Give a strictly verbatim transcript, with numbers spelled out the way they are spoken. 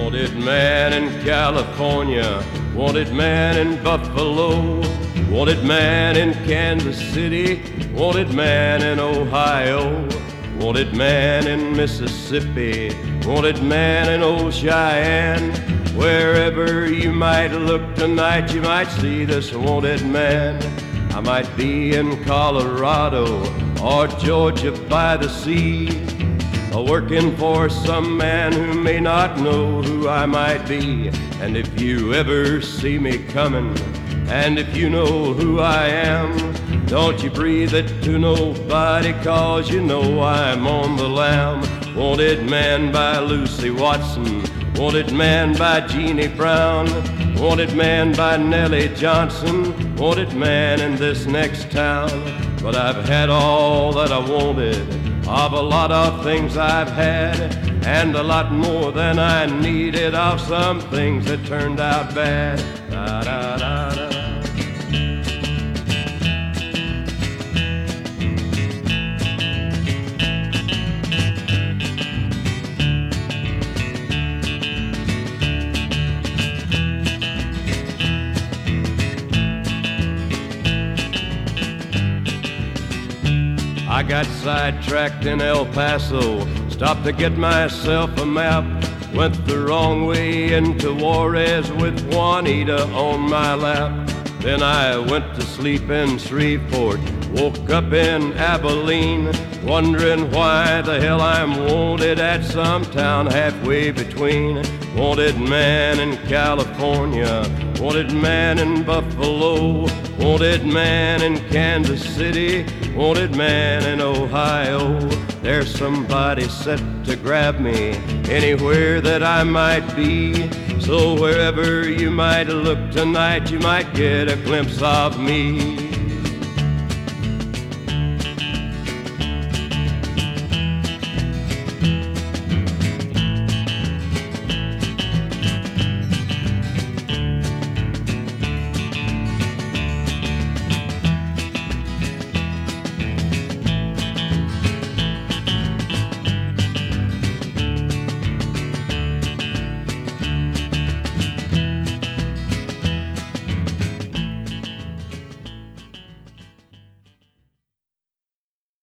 Wanted man in California, wanted man in Buffalo, wanted man in Kansas City, wanted man in Ohio, wanted man in Mississippi, wanted man in old Cheyenne. Wherever you might look tonight, you might see this wanted man. I might be in Colorado or Georgia by the sea, working for some man who may not know who I might be. And if you ever see me coming, and if you know who I am, don't you breathe it to nobody, cause you know I'm on the lam. Wanted man by Lucy Watson, wanted man by Jeannie Brown, wanted man by Nellie Johnson, wanted man in this next town. But I've had all that I wanted of a lot of things I've had, and a lot more than I needed of some things that turned out bad. Da, da, da, da. I got sidetracked in El Paso, stopped to get myself a map, went the wrong way into Juarez with Juanita on my lap. Then I went to sleep in Shreveport, woke up in Abilene, wondering why the hell I'm wanted at some town halfway between. Wanted man in California, wanted man in Buffalo, wanted man in Kansas City, wanted man in Ohio. There's somebody set to grab me anywhere that I might be. So wherever you might look tonight, you might get a glimpse of me.